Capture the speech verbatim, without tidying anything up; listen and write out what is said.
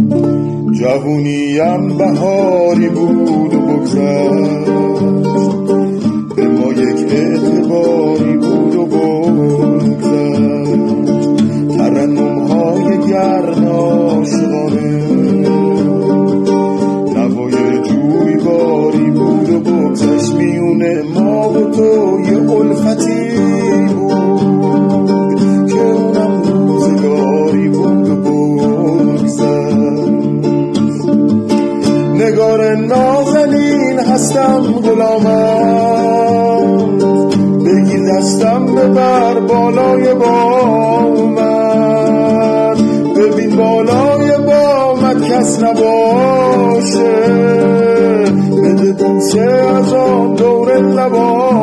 جوونیم بهاری بود و بگذشت، به ما یک اعتباری بود و بگذشت. ترنم‌های گرم عاشقانه، نوای جویباری بود و بگذشت. میونه ما و تو یه الفتی بود که اونم روزگاری بود و بگذشت. نگار نازنین هستم غلامم، بگیر دستم ببر بالای بامت. ببین بالای بامت کس نباشه، بده بوسه از آن دور لبان.